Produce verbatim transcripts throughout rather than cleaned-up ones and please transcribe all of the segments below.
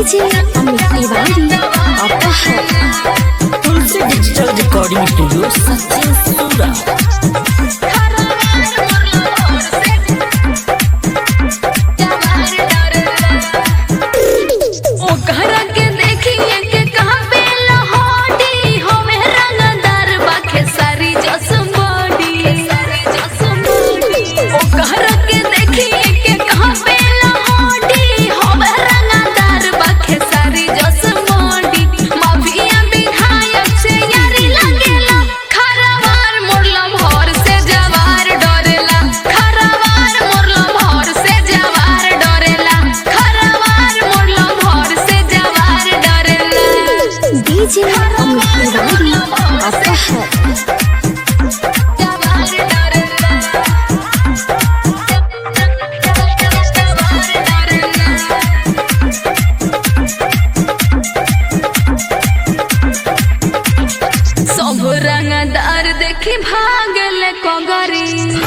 DJ Amit Tiwari अपहर Tulsi digital recording studio Sachin सूरा। DJ Amit Tiwari अपहर सब रंगदार देखी भागल कोगरी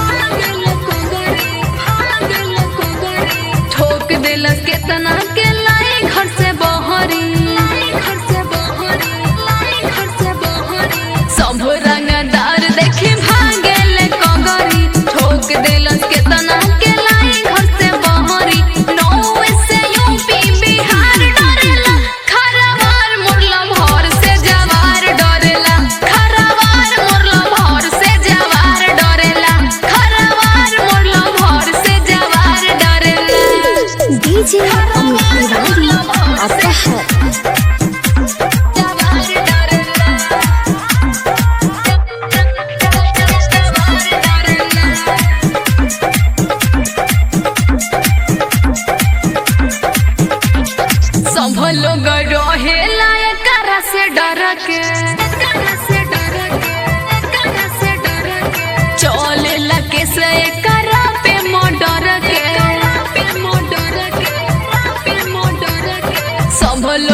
ठोक दिलस केतना के लाई घर से बहरी सब रंगदार देखी भागल कोगरी ठोक दिलस केतना के लाई घर से बहरी नौ से यूपी बिहार डरेला खरवार मुरला भर से जवार डरेला खरवार मुरला भर से जवार डरेला खरवार मुरला भर से जवार डरेला डीजे अमित तिवारी अपहर सब लोग रहेला एकरा से डर के चलेला के से एकरा पे मर्डर के सब लोग